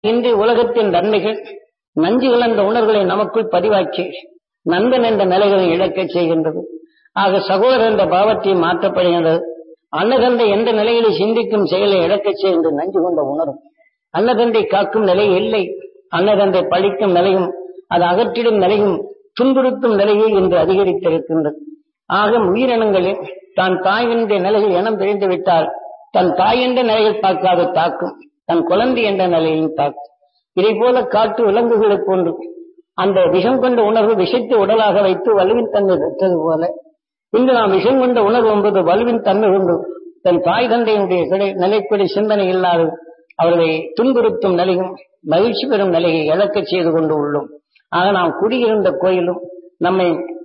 இன்று உலகத்தின் நன்மைகள் நஞ்சு கலந்த உணர்வுகளை நமக்குள் பதிவாக்கி நண்பன் என்ற நிலைகளை இழக்கச் செய்கின்றது. ஆக சகோதரர் என்ற பாவத்தை மாற்றப்படுகின்றது. அன்னதந்தை என்ற நிலையிலே சிந்திக்கும் செயலை இழக்கச் செய்கின்ற நஞ்சு கொண்ட உணர்வு. அன்னதந்தை காக்கும் நிலை இல்லை. அன்னதந்தை பழிக்கும் நிலையும் அது அகற்றிடும் நிலையும் துன்புறுத்தும் நிலையை இன்று அதிகரித்திருக்கின்றது. ஆக உயிரினங்களில் தான் தாய் என்ற நிலையில் இனம் பிரிந்து விட்டால் தன் தாய் என்ற நிலையில் பார்க்காது தாக்கும், தன் குழந்தை என்ற நிலையில் தாக்கும். இதை போல காட்டு விலங்குகளை போன்று அந்த விஷம் கொண்ட உணர்வு விஷத்தை உடலாக வைத்து வலுவின் தன்மை பெற்றது போல இன்று நாம் விஷம் கொண்ட உணர்வு என்பது வலுவின் தன்மை கொண்டு தன் தாய் தந்தையினுடைய நிலைப்படி சிந்தனை இல்லாது அவர்களை துன்புறுத்தும் நிலையும் மகிழ்ச்சி பெறும் நிலையை இழக்கச் செய்து கொண்டு உள்ளோம். ஆக நாம் குடியிருந்த கோயிலும் நம்மை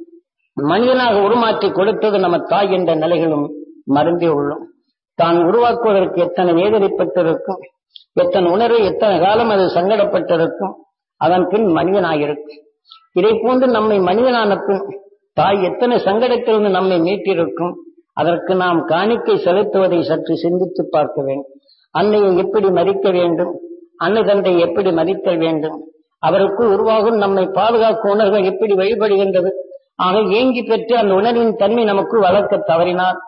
மனிதனாக உருமாற்றி கொடுத்தது நம்ம தாய் என்ற நிலைகளும் மறந்தே உள்ளோம். தான் உருவாக்குவதற்கு எத்தனை வேதனைப்பட்டிருக்கும், எத்தனை உணர்வு எத்தனை காலம் அது சங்கடப்பட்டிருக்கும், அதன் பின் மனிதனாயிருக்கும். இதை போன்று நம்மை மனிதனான பின் தாய் எத்தனை சங்கடத்திலிருந்து நம்மை மீட்டிருக்கும். அதற்கு நாம் காணிக்கை செலுத்துவதை சற்று சிந்தித்து பார்க்க வேண்டும். அன்னையை எப்படி மதிக்க வேண்டும், அன்னை தந்தை எப்படி மதித்தல் வேண்டும், அவருக்கு உருவாகும் நம்மை பாதுகாக்கும் உணர்வுகள் எப்படி வழிபடுகின்றது. ஆக ஏங்கி பெற்று அந்த உணர்வின் தன்மை நமக்கு வளர்க்க தவறினால்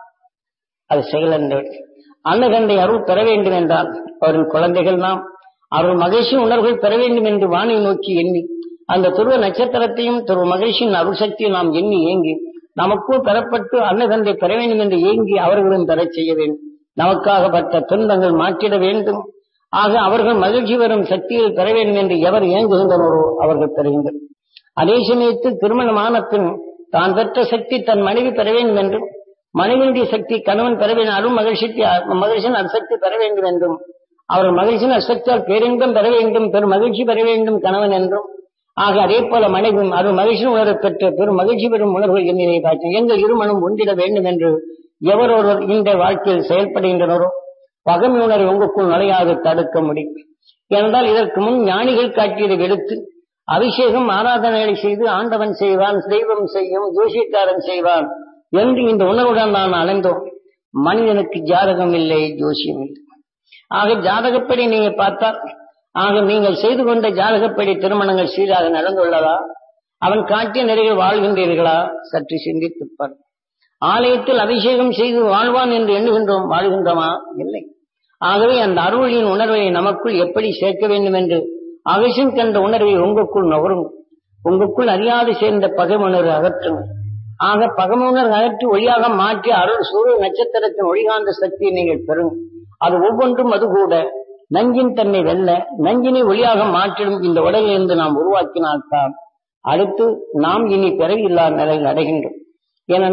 அது செயலன்று. அன்னை தந்தை அருள் பெற வேண்டும் என்றால் அவரின் குழந்தைகள் நாம் அருள் மகிழ்ச்சி உணர்வுகள் பெற வேண்டும் என்று வானை நோக்கி எண்ணி அந்த துருவ நட்சத்திரத்தையும் துருவ மகிழ்ச்சியின் அருள் சக்தியும் நாம் எண்ணி ஏங்கி நமக்கும் பெறப்பட்டு அன்னை தந்தை பெற வேண்டும் என்று ஏங்கி அவர்களும் பெறச் செய்ய வேண்டும். நமக்காகப்பட்ட துன்பங்கள் மாற்றிட வேண்டும். ஆக அவர்கள் மகிழ்ச்சி வரும் சக்தியில் பெற வேண்டும் என்று எவர் ஏங்குகின்றனரோ அவர்கள் பெறுகின்றனர். அதே சமயத்தில் திருமணமான பின் தான் பெற்ற சக்தி தன் மனைவி பெற வேண்டும் என்றும், மனைவியுடைய சக்தி கணவன் பெற வேண்டும், அருள் மகிழ்ச்சியின் அசக்தி பெற வேண்டும் என்றும், அவர் மகிழ்ச்சியின் அசக்தியால் பேரின்பம் பெற வேண்டும், பெரும் மகிழ்ச்சி பெற வேண்டும் கணவன் என்றும். ஆக அதே போல மனைவியும் அருள் மகிழ்ச்சி உணர்வு பெற்ற பெரும் மகிழ்ச்சி பெறும் உணர்வு என்னை பார்த்து எங்கள் இருமனும் ஒன்றிட வேண்டும் என்று எவரொருவர் இந்த வாழ்க்கையில் செயல்படுகின்றனரோ பகமை உணர்வை உங்களுக்குள் நுழையாது தடுக்க முடியும். ஏனென்றால் இதற்கு முன் ஞானிகள் காட்டியதை எடுத்து அபிஷேகம் ஆராதனைகளை செய்து ஆண்டவன் செய்வான், தெய்வம் செய்யும், ஜோசியக்காரன் செய்வான் என்று இந்த உணர்வுடன் நான் அலைந்தோம். மனிதனுக்கு ஜாதகம் இல்லை, ஜோசியம் இல்லை. ஆக ஜாதகப்படி நீங்க பார்த்தால், ஆக நீங்கள் செய்து கொண்ட ஜாதகப்படி திருமணங்கள் சீராக நடந்துள்ளதா, அவன் காட்டிய நிலையில் வாழ்கின்றீர்களா சற்று சிந்தித்துப்பார். ஆலயத்தில் அபிஷேகம் செய்து வாழ்வான் என்று எண்ணுகின்றோம், வாழ்கின்றோமா? இல்லை. ஆகவே அந்த அருளின் உணர்வை நமக்குள் எப்படி சேர்க்க வேண்டும் என்று அகசியம் கண்ட உணர்வை உங்களுக்குள் நுகரும். உங்களுக்குள் அறியாது சேர்ந்த பகைமுணர்வு அகற்றும். ஆக பகைமுணர்வு அகற்றி ஒளியாக மாற்றி அருள் சூரிய நட்சத்திரத்தின் ஒளிகாந்த சக்தியை நீங்கள் பெறும். அது ஒவ்வொன்றும் அது கூட நஞ்சின் தன்னை வெல்ல நஞ்சினை ஒளியாக மாற்றிடும் இந்த உடலிலிருந்து நாம் உருவாக்கினால்தான் அடுத்து நாம் இனி பிறவியில்லா நிலையில் அடைகின்றோம்.